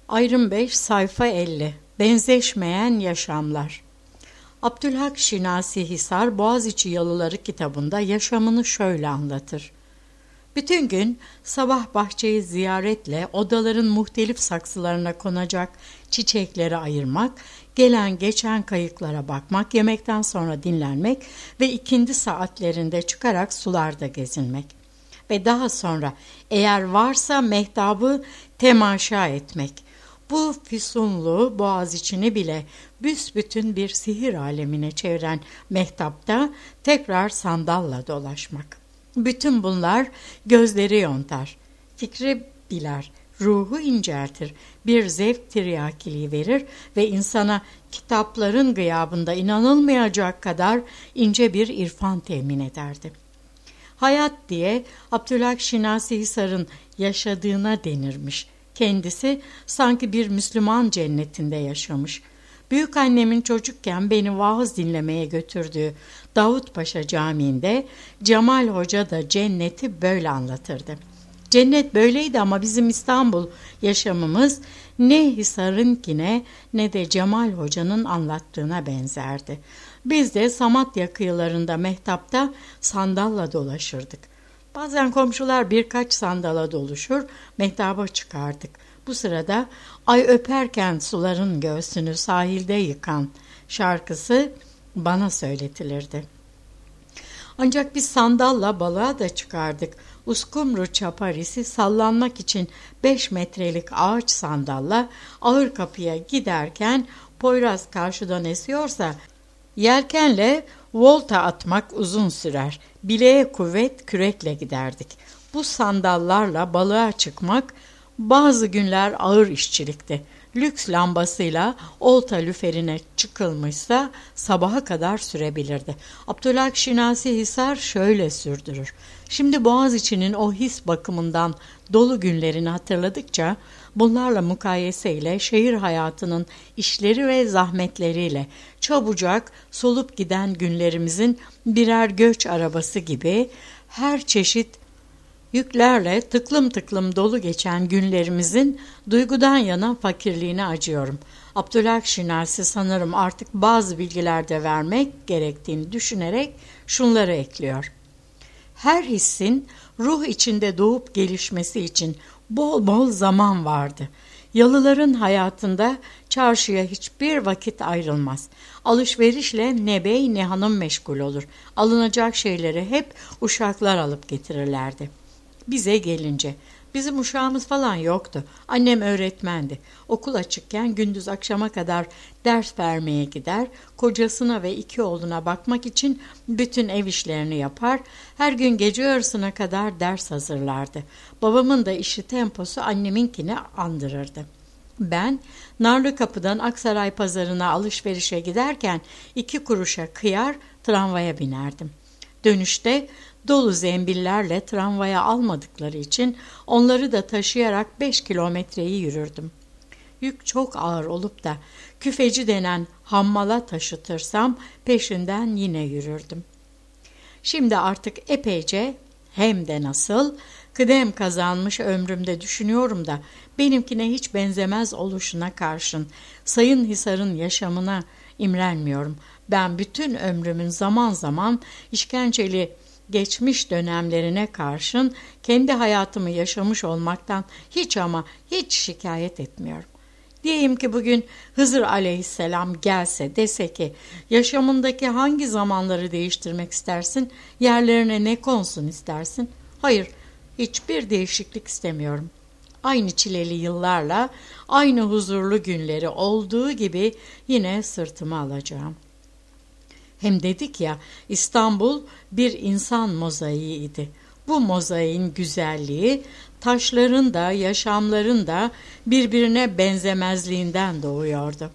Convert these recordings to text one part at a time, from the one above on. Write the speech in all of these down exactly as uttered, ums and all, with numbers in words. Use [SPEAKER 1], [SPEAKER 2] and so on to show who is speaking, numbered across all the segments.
[SPEAKER 1] Ayrım beş sayfa elli Benzeşmeyen Yaşamlar. Abdülhak Şinasi Hisar Boğaziçi Yalıları kitabında yaşamını şöyle anlatır. Bütün gün sabah bahçeyi ziyaretle odaların muhtelif saksılarına konacak çiçekleri ayırmak, gelen geçen kayıklara bakmak, yemekten sonra dinlenmek ve ikindi saatlerinde çıkarak sularda gezinmek. Ve daha sonra eğer varsa mehtabı temaşa etmek. Bu füsunlu Boğaziçi'ni bile büsbütün bir sihir alemine çeviren mehtapta tekrar sandalla dolaşmak. Bütün bunlar gözleri yontar, fikri biler, ruhu inceltir, bir zevk tiryakiliği verir ve insana kitapların gıyabında inanılmayacak kadar ince bir irfan temin ederdi. Hayat diye Abdülhak Şinasi Hisar'ın yaşadığına denirmiş. Kendisi sanki bir Müslüman cennetinde yaşamış. Büyükannemin çocukken beni vaaz dinlemeye götürdüğü Davutpaşa Camii'nde Cemal Hoca da cenneti böyle anlatırdı. Cennet böyleydi ama bizim İstanbul yaşamımız ne Hisar'ınkine ne de Cemal Hoca'nın anlattığına benzerdi. Biz de Samatya kıyılarında mehtapta sandalla dolaşırdık. Bazen komşular birkaç sandala doluşur, mehtaba çıkardık. Bu sırada ay öperken suların göğsünü sahilde yıkan şarkısı bana söyletilirdi. Ancak biz sandalla balığa da çıkardık. Uskumru Çaparisi sallanmak için beş metrelik ağaç sandalla ağır kapıya giderken Poyraz karşıdan esiyorsa yelkenle volta atmak uzun sürer. Bileğe kuvvet kürekle giderdik. Bu sandallarla balığa çıkmak bazı günler ağır işçilikti. Lüks lambasıyla olta lüferine çıkılmışsa sabaha kadar sürebilirdi. Abdülhak Şinasi Hisar şöyle sürdürür. Şimdi Boğaziçi'nin o his bakımından dolu günlerini hatırladıkça bunlarla mukayeseyle şehir hayatının işleri ve zahmetleriyle çabucak solup giden günlerimizin birer göç arabası gibi her çeşit yüklerle tıklım tıklım dolu geçen günlerimizin duygudan yana fakirliğine acıyorum. Abdülhak Şinasi sanırım artık bazı bilgiler de vermek gerektiğini düşünerek şunları ekliyor. Her hissin ruh içinde doğup gelişmesi için bol bol zaman vardı. Yalıların hayatında çarşıya hiçbir vakit ayrılmaz. Alışverişle ne bey ne hanım meşgul olur. Alınacak şeyleri hep uşaklar alıp getirirlerdi. Bize gelince, bizim uşağımız falan yoktu. Annem öğretmendi. Okul açıkken gündüz akşama kadar ders vermeye gider, kocasına ve iki oğluna bakmak için bütün ev işlerini yapar, her gün gece yarısına kadar ders hazırlardı. Babamın da işi temposu anneminkini andırırdı. Ben Narlıkapı'dan Aksaray pazarına alışverişe giderken iki kuruşa kıyar tramvaya binerdim. Dönüşte dolu zembillerle tramvaya almadıkları için onları da taşıyarak beş kilometreyi yürürdüm. Yük çok ağır olup da küfeci denen hammala taşıtırsam peşinden yine yürürdüm. Şimdi artık epeyce hem de nasıl kıdem kazanmış ömrümde düşünüyorum da benimkine hiç benzemez oluşuna karşın Sayın Hisar'ın yaşamına imrenmiyorum. Ben bütün ömrümün zaman zaman işkenceli geçmiş dönemlerine karşın kendi hayatımı yaşamış olmaktan hiç ama hiç şikayet etmiyorum. Diyeyim ki bugün Hızır aleyhisselam gelse dese ki yaşamındaki hangi zamanları değiştirmek istersin, yerlerine ne konsun istersin? Hayır, hiçbir değişiklik istemiyorum. Aynı çileli yıllarla, aynı huzurlu günleri olduğu gibi yine sırtıma alacağım. Hem dedik ya, İstanbul bir insan mozaiğiydi. Bu mozaiğin güzelliği, taşların da, yaşamların da birbirine benzemezliğinden doğuyordu.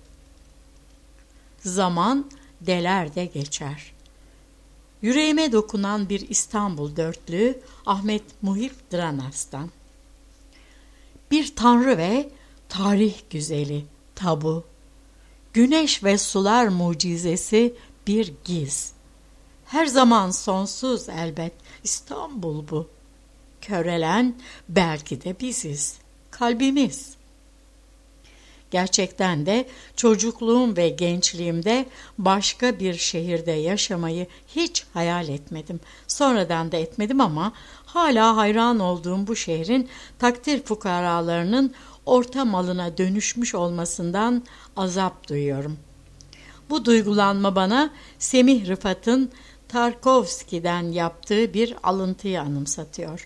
[SPEAKER 1] Zaman deler de geçer. Yüreğime dokunan bir İstanbul dörtlüğü Ahmet Muhip Dranas'tan. Bir tanrı ve tarih güzeli, tabu. Güneş ve sular mucizesi bir giz. Her zaman sonsuz elbet İstanbul bu. Körelen belki de biziz, kalbimiz. Gerçekten de çocukluğum ve gençliğimde başka bir şehirde yaşamayı hiç hayal etmedim. Sonradan da etmedim ama hala hayran olduğum bu şehrin takdir fukaralarının orta malına dönüşmüş olmasından azap duyuyorum. Bu duygulanma bana Semih Rıfat'ın Tarkovski'den yaptığı bir alıntıyı anımsatıyor.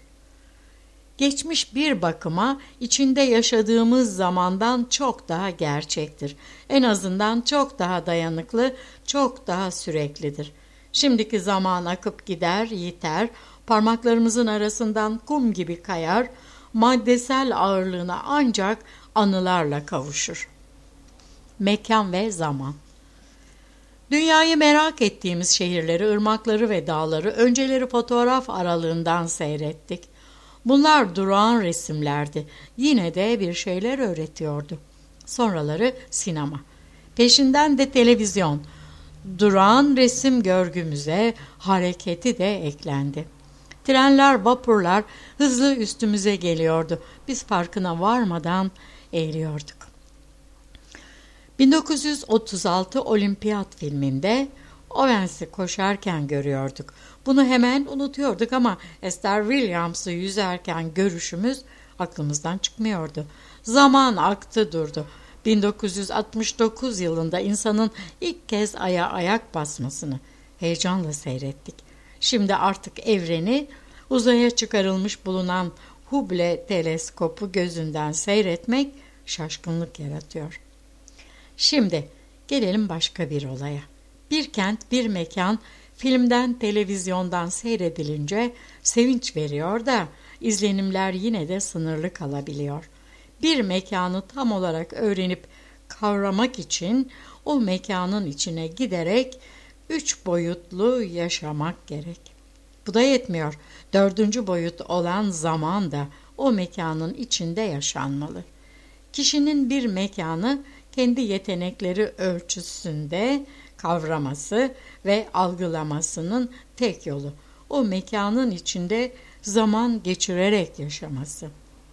[SPEAKER 1] Geçmiş bir bakıma içinde yaşadığımız zamandan çok daha gerçektir. En azından çok daha dayanıklı, çok daha süreklidir. Şimdiki zaman akıp gider, yiter, parmaklarımızın arasından kum gibi kayar, maddesel ağırlığına ancak anılarla kavuşur. Mekan ve zaman. Dünyayı merak ettiğimiz şehirleri, ırmakları ve dağları önceleri fotoğraf aralığından seyrettik. Bunlar durağan resimlerdi. Yine de bir şeyler öğretiyordu. Sonraları sinema. Peşinden de televizyon. Durağan resim görgümüze hareketi de eklendi. Trenler, vapurlar hızlı üstümüze geliyordu. Biz farkına varmadan eğiliyorduk. bin dokuz yüz otuz altı Olimpiyat filminde Owens'i koşarken görüyorduk. Bunu hemen unutuyorduk ama Esther Williams'ı yüzerken görüşümüz aklımızdan çıkmıyordu. Zaman aktı durdu. bin dokuz yüz altmış dokuz yılında insanın ilk kez aya ayak basmasını heyecanla seyrettik. Şimdi artık evreni uzaya çıkarılmış bulunan Hubble teleskopu gözünden seyretmek şaşkınlık yaratıyor. Şimdi gelelim başka bir olaya. Bir kent, bir mekan filmden, televizyondan seyredilince sevinç veriyor da izlenimler yine de sınırlı kalabiliyor. Bir mekanı tam olarak öğrenip kavramak için o mekanın içine giderek üç boyutlu yaşamak gerek. Bu da yetmiyor. Dördüncü boyut olan zaman da o mekanın içinde yaşanmalı. Kişinin bir mekanı kendi yetenekleri ölçüsünde kavraması ve algılamasının tek yolu o mekanın içinde zaman geçirerek yaşaması.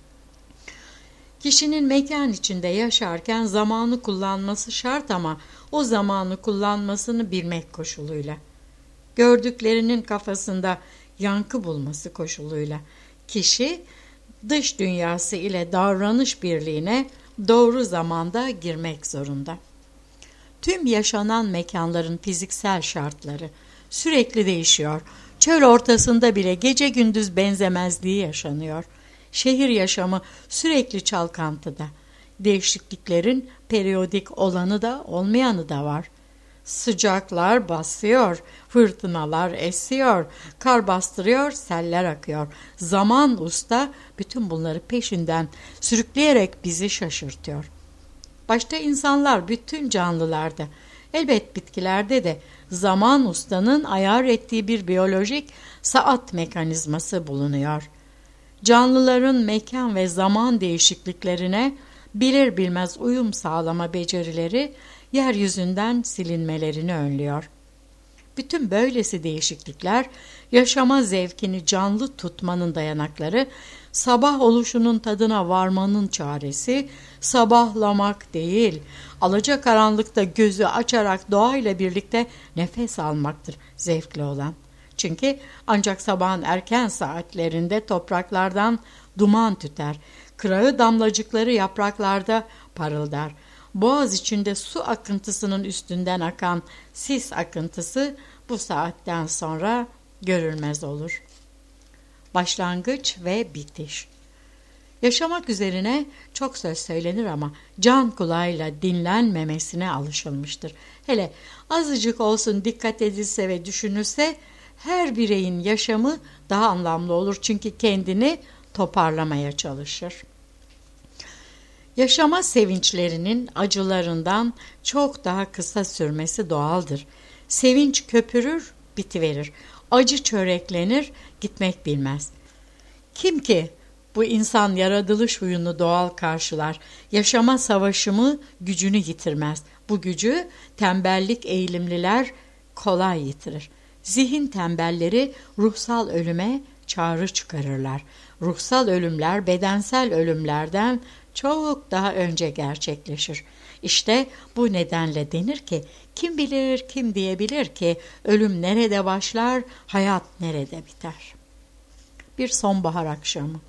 [SPEAKER 1] Kişinin mekan içinde yaşarken zamanı kullanması şart ama o zamanı kullanmasını bilmek koşuluyla. Gördüklerinin kafasında yankı bulması koşuluyla. Kişi dış dünyası ile davranış birliğine doğru zamanda girmek zorunda. Tüm yaşanan mekanların fiziksel şartları sürekli değişiyor. Çöl ortasında bile gece gündüz benzemezliği yaşanıyor. Şehir yaşamı sürekli çalkantıda. Değişikliklerin periyodik olanı da olmayanı da var. Sıcaklar basıyor, fırtınalar esiyor, kar bastırıyor, seller akıyor. Zaman usta bütün bunları peşinden sürükleyerek bizi şaşırtıyor. Başta insanlar, bütün canlılarda, elbet bitkilerde de zaman ustanın ayar ettiği bir biyolojik saat mekanizması bulunuyor. Canlıların mekan ve zaman değişikliklerine bilir bilmez uyum sağlama becerileri yeryüzünden silinmelerini önlüyor. Bütün böylesi değişiklikler yaşama zevkini canlı tutmanın dayanakları, sabah oluşunun tadına varmanın çaresi, sabahlamak değil, alacakaranlıkta gözü açarak doğayla birlikte nefes almaktır zevkli olan. Çünkü ancak sabahın erken saatlerinde topraklardan duman tüter, kırağı damlacıkları yapraklarda parıldar. Boğaz içinde su akıntısının üstünden akan sis akıntısı bu saatten sonra görülmez olur. Başlangıç ve bitiş. Yaşamak üzerine çok söz söylenir ama can kulağıyla dinlenmemesine alışılmıştır. Hele azıcık olsun dikkat edilse ve düşünülse her bireyin yaşamı daha anlamlı olur çünkü kendini toparlamaya çalışır. Yaşama sevinçlerinin acılarından çok daha kısa sürmesi doğaldır. Sevinç köpürür, bitiverir. Acı çöreklenir, gitmek bilmez. Kim ki bu insan yaratılış huyunu doğal karşılar, yaşama savaşımı gücünü yitirmez. Bu gücü tembellik eğilimliler kolay yitirir. Zihin tembelleri ruhsal ölüme çağrı çıkarırlar. Ruhsal ölümler bedensel ölümlerden çok daha önce gerçekleşir. İşte bu nedenle denir ki, kim bilir, kim diyebilir ki ölüm nerede başlar, hayat nerede biter? Bir sonbahar akşamı.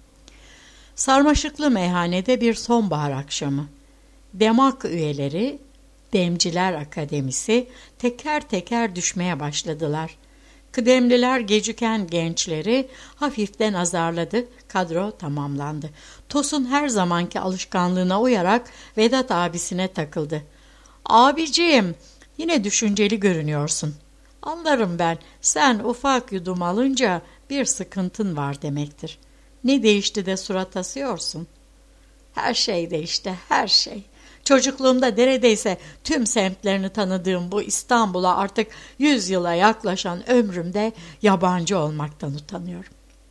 [SPEAKER 1] Sarmaşıklı meyhanede bir sonbahar akşamı. Demak üyeleri, Demciler Akademisi teker teker düşmeye başladılar. Kıdemliler geciken gençleri hafiften azarladı, kadro tamamlandı. Tosun her zamanki alışkanlığına uyarak Vedat abisine takıldı. "Abiciğim, yine düşünceli görünüyorsun. Anlarım ben, sen ufak yudum alınca bir sıkıntın var demektir. Ne değişti de surat asıyorsun?" "Her şey değişti, her şey. Çocukluğumda neredeyse tüm semtlerini tanıdığım bu İstanbul'a artık yüz yıla yaklaşan ömrümde yabancı olmaktan utanıyorum.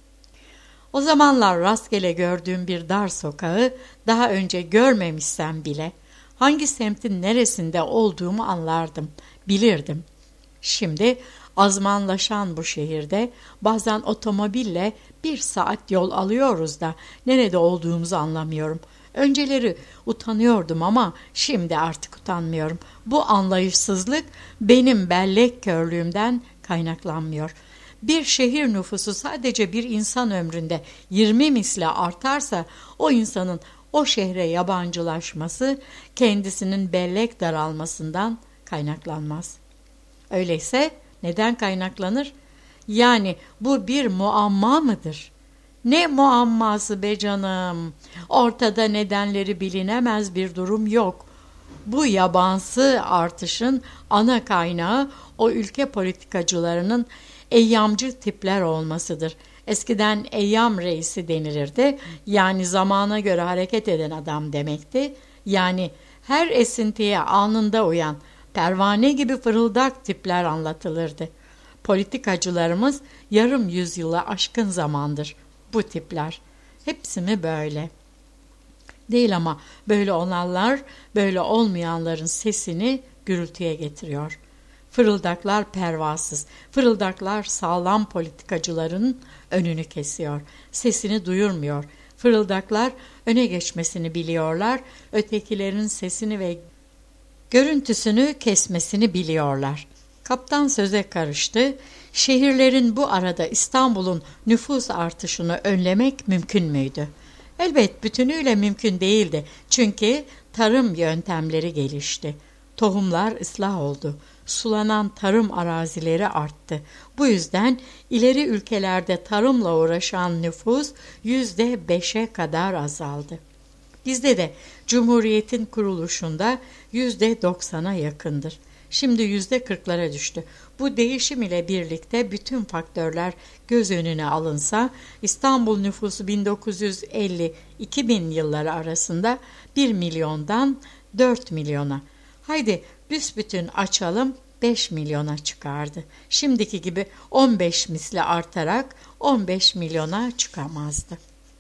[SPEAKER 1] O zamanlar rastgele gördüğüm bir dar sokağı daha önce görmemişsem bile hangi semtin neresinde olduğumu anlardım, bilirdim. Şimdi azmanlaşan bu şehirde bazen otomobille bir saat yol alıyoruz da nerede olduğumuzu anlamıyorum. Önceleri utanıyordum ama şimdi artık utanmıyorum. Bu anlayışsızlık benim bellek körlüğümden kaynaklanmıyor. Bir şehir nüfusu sadece bir insan ömründe yirmi misle artarsa o insanın o şehre yabancılaşması kendisinin bellek daralmasından kaynaklanmaz. Öyleyse neden kaynaklanır? Yani bu bir muamma mıdır? Ne muamması be canım? Ortada nedenleri bilinemez bir durum yok. Bu yabansı artışın ana kaynağı o ülke politikacılarının eyyamcı tipler olmasıdır. Eskiden eyyam reisi denilirdi. Yani zamana göre hareket eden adam demekti. Yani her esintiye anında uyan, pervane gibi fırıldak tipler anlatılırdı. Politikacılarımız yarım yüzyıla aşkın zamandır bu tipler. Hepsi mi böyle? Değil ama böyle olanlar, böyle olmayanların sesini gürültüye getiriyor. Fırıldaklar pervasız, fırıldaklar sağlam politikacıların önünü kesiyor, sesini duyurmuyor. Fırıldaklar öne geçmesini biliyorlar, ötekilerin sesini ve görüntüsünü kesmesini biliyorlar. Kaptan söze karıştı. Şehirlerin bu arada İstanbul'un nüfus artışını önlemek mümkün müydü? Elbet bütünüyle mümkün değildi. Çünkü tarım yöntemleri gelişti. Tohumlar ıslah oldu. Sulanan tarım arazileri arttı. Bu yüzden ileri ülkelerde tarımla uğraşan nüfus yüzde beşe kadar azaldı. Bizde de Cumhuriyet'in kuruluşunda yüzde doksana yakındır. Şimdi yüzde kırklara düştü. Bu değişim ile birlikte bütün faktörler göz önüne alınsa İstanbul nüfusu bin dokuz yüz elli iki bin yılları arasında bir milyondan dört milyona. Haydi büsbütün açalım, beş milyona çıkardı. Şimdiki gibi on beş misli artarak on beş milyona çıkamazdı.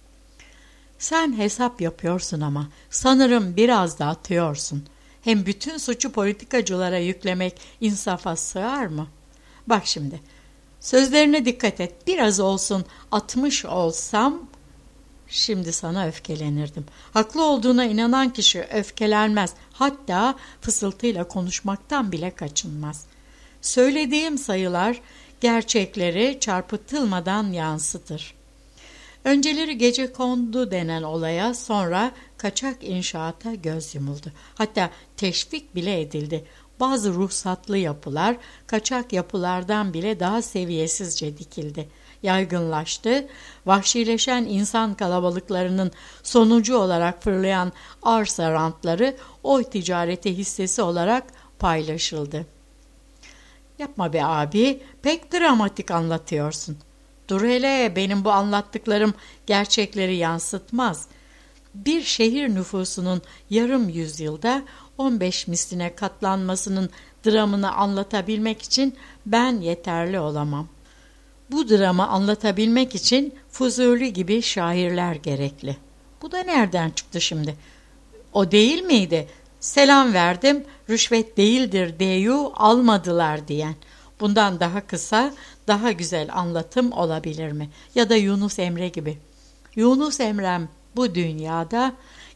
[SPEAKER 1] Sen hesap yapıyorsun ama sanırım biraz da atıyorsun. Hem bütün suçu politikacılara yüklemek insafa sığar mı? Bak şimdi, sözlerine dikkat et. Biraz olsun atmış olsam şimdi sana öfkelenirdim. Haklı olduğuna inanan kişi öfkelenmez. Hatta fısıltıyla konuşmaktan bile kaçınmaz. Söylediğim sayılar gerçekleri çarpıtılmadan yansıtır. Önceleri gecekondu denen olaya, sonra kaçak inşaata göz yumuldu. Hatta teşvik bile edildi. Bazı ruhsatlı yapılar kaçak yapılardan bile daha seviyesizce dikildi. Yaygınlaştı. Vahşileşen insan kalabalıklarının sonucu olarak fırlayan arsa rantları oy ticareti hissesi olarak paylaşıldı. Yapma be abi, pek dramatik anlatıyorsun. Dur hele, benim bu anlattıklarım gerçekleri yansıtmaz. Bir şehir nüfusunun yarım yüzyılda on beş misline katlanmasının dramını anlatabilmek için ben yeterli olamam. Bu dramı anlatabilmek için Fuzuli gibi şairler gerekli. Bu da nereden çıktı şimdi? O değil miydi? Selam verdim, rüşvet değildir deyu almadılar diyen. Bundan daha kısa, daha güzel anlatım olabilir mi? Ya da Yunus Emre gibi. Yunus Emre'm bu dünyada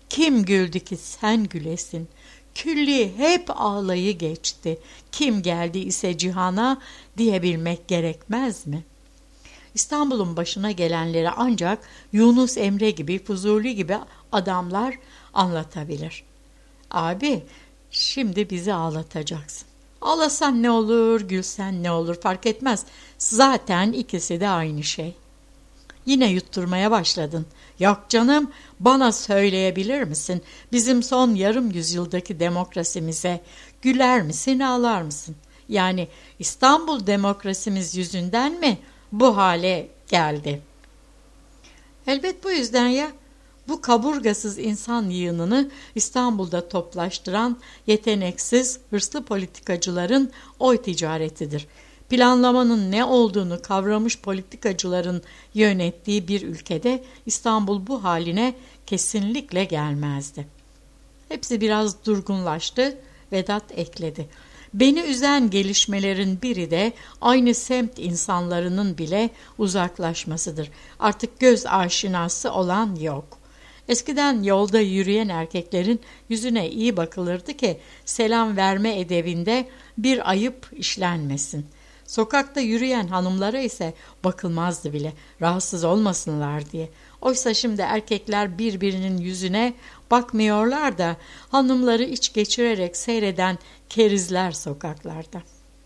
[SPEAKER 1] Kim güldü ki sen gülesin? Külli hep ağlayı geçti. Kim geldi ise cihana diyebilmek gerekmez mi? İstanbul'un başına gelenleri ancak Yunus Emre gibi, Fuzuli gibi adamlar anlatabilir. Abi, şimdi bizi ağlatacaksın. Ağlasan ne olur, gülsen ne olur fark etmez. Zaten ikisi de aynı şey. Yine yutturmaya başladın. Yok canım, bana söyleyebilir misin? Bizim son yarım yüzyıldaki demokrasimize güler misin, ağlar mısın? Yani İstanbul demokrasimiz yüzünden mi bu hale geldi? Elbet bu yüzden ya. Bu kaburgasız insan yığınını İstanbul'da toplaştıran yeteneksiz, hırslı politikacıların oy ticaretidir. Planlamanın ne olduğunu kavramış politikacıların yönettiği bir ülkede İstanbul bu haline kesinlikle gelmezdi. Hepsi biraz durgunlaştı, Vedat ekledi. Beni üzen gelişmelerin biri de aynı semt insanlarının bile uzaklaşmasıdır. Artık göz aşinası olan yok. Eskiden yolda yürüyen erkeklerin yüzüne iyi bakılırdı ki selam verme edebinde bir ayıp işlenmesin. Sokakta yürüyen hanımlara ise bakılmazdı bile, rahatsız olmasınlar diye. Oysa şimdi erkekler birbirinin yüzüne bakmıyorlar da hanımları iç geçirerek seyreden kerizler sokaklarda.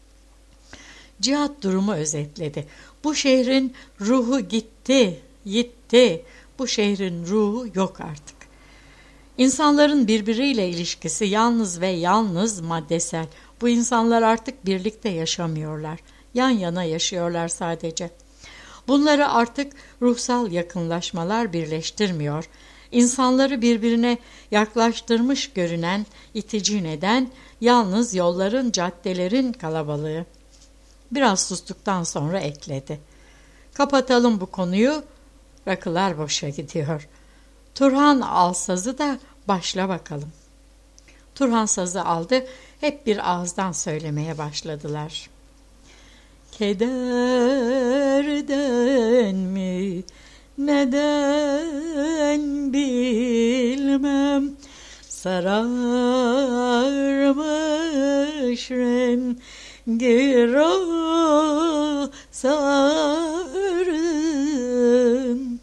[SPEAKER 1] Cihat durumu özetledi. Bu şehrin ruhu gitti, gitti. Bu şehrin ruhu yok artık. İnsanların birbiriyle ilişkisi yalnız ve yalnız maddesel. Bu insanlar artık birlikte yaşamıyorlar. Yan yana yaşıyorlar sadece. Bunları artık ruhsal yakınlaşmalar birleştirmiyor. İnsanları birbirine yaklaştırmış görünen itici neden yalnız yolların, caddelerin kalabalığı. Biraz sustuktan sonra ekledi. Kapatalım bu konuyu. Rakılar boşa gidiyor. Turhan al sazı da başla bakalım. Turhan sazı aldı, hep bir ağızdan söylemeye başladılar. Kederden mi, neden bilmem, sararmış rengi sarın.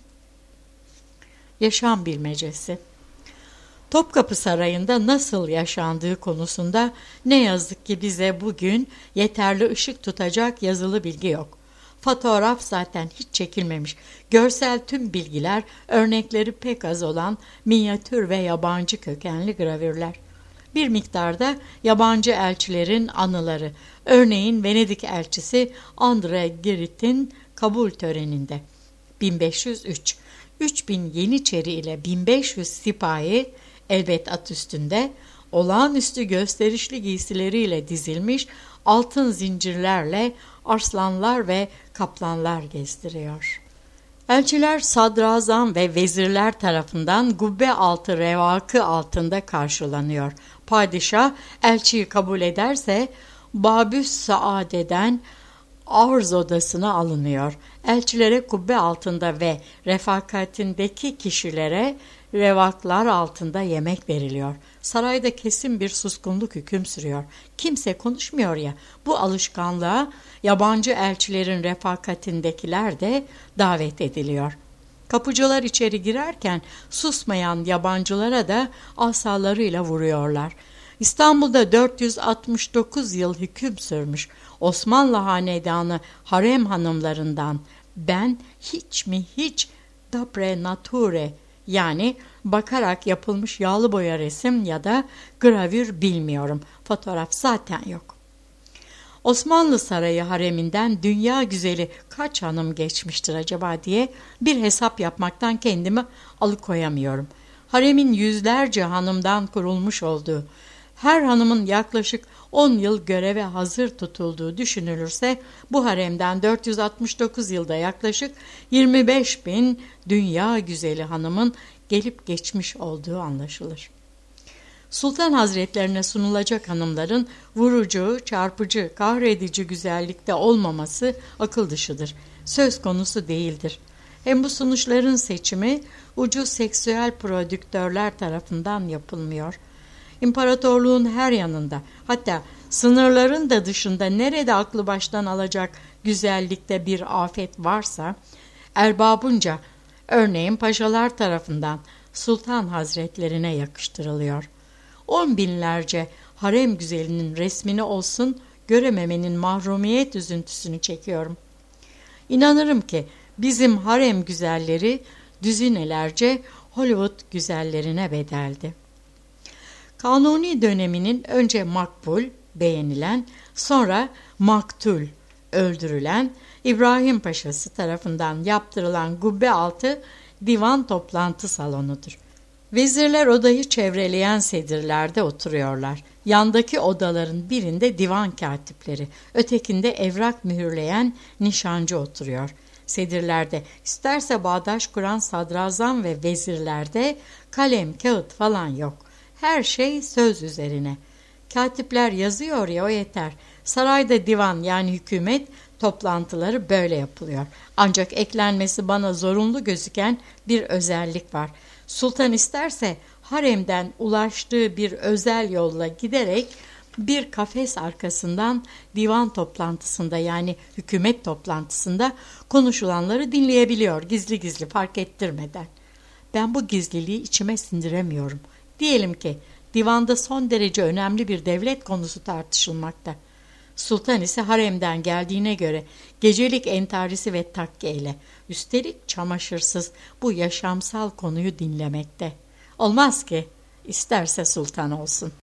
[SPEAKER 1] Yaşam bilmecesi. Topkapı Sarayı'nda nasıl yaşandığı konusunda ne yazık ki bize bugün yeterli ışık tutacak yazılı bilgi yok. Fotoğraf zaten hiç çekilmemiş. Görsel tüm bilgiler, örnekleri pek az olan minyatür ve yabancı kökenli gravürler. Bir miktarda yabancı elçilerin anıları. Örneğin Venedik elçisi Andre Girit'in kabul töreninde. bin beş yüz üç. üç bin Yeniçeri ile bin beş yüz sipahi elbet at üstünde olağanüstü gösterişli giysileriyle dizilmiş altın zincirlerle arslanlar ve kaplanlar gezdiriyor. Elçiler sadrazam ve vezirler tarafından gubbe altı revakı altında karşılanıyor. Padişah elçiyi kabul ederse Babüs Saade'den arz odasına alınıyor. Elçilere kubbe altında ve refakatindeki kişilere revaklar altında yemek veriliyor. Sarayda kesin bir suskunluk hüküm sürüyor. Kimse konuşmuyor ya. Bu alışkanlığa yabancı elçilerin refakatindekiler de davet ediliyor. Kapıcılar içeri girerken susmayan yabancılara da asalarıyla vuruyorlar. İstanbul'da dört yüz altmış dokuz yıl hüküm sürmüş Osmanlı hanedanı harem hanımlarından ben hiç mi hiç dapre nature yani bakarak yapılmış yağlı boya resim ya da gravür bilmiyorum. Fotoğraf zaten yok. Osmanlı Sarayı hareminden dünya güzeli kaç hanım geçmiştir acaba diye bir hesap yapmaktan kendimi alıkoyamıyorum. Haremin yüzlerce hanımdan kurulmuş olduğu, her hanımın yaklaşık on yıl göreve hazır tutulduğu düşünülürse bu haremden dört yüz altmış dokuz yılda yaklaşık yirmi beş bin dünya güzeli hanımın gelip geçmiş olduğu anlaşılır. Sultan Hazretlerine sunulacak hanımların vurucu, çarpıcı, kahredici güzellikte olmaması akıl dışıdır. Söz konusu değildir. Hem bu sunuçların seçimi ucuz seksüel prodüktörler tarafından yapılmıyor. İmparatorluğun her yanında, hatta sınırların da dışında nerede aklı baştan alacak güzellikte bir afet varsa, erbabınca, örneğin paşalar tarafından sultan hazretlerine yakıştırılıyor. On binlerce harem güzelinin resmini olsun görememenin mahrumiyet üzüntüsünü çekiyorum. İnanırım ki bizim harem güzelleri düzinelerce Hollywood güzellerine bedeldi. Kanuni döneminin önce makbul, beğenilen, sonra maktul, öldürülen İbrahim Paşası tarafından yaptırılan gubbe altı divan toplantı salonudur. Vezirler odayı çevreleyen sedirlerde oturuyorlar. Yandaki odaların birinde divan katipleri, ötekinde evrak mühürleyen nişancı oturuyor. Sedirlerde isterse bağdaş kuran sadrazam ve vezirlerde kalem, kağıt falan yok. Her şey söz üzerine. Katipler yazıyor ya, o yeter. Sarayda divan yani hükümet toplantıları böyle yapılıyor. Ancak eklenmesi bana zorunlu gözüken bir özellik var. Sultan isterse haremden ulaştığı bir özel yolla giderek bir kafes arkasından divan toplantısında yani hükümet toplantısında konuşulanları dinleyebiliyor gizli gizli fark ettirmeden. Ben bu gizliliği içime sindiremiyorum. Diyelim ki divanda son derece önemli bir devlet konusu tartışılmakta. Sultan ise haremden geldiğine göre gecelik entarisi ve takkeyle, üstelik çamaşırsız bu yaşamsal konuyu dinlemekte. Olmaz ki, isterse sultan olsun.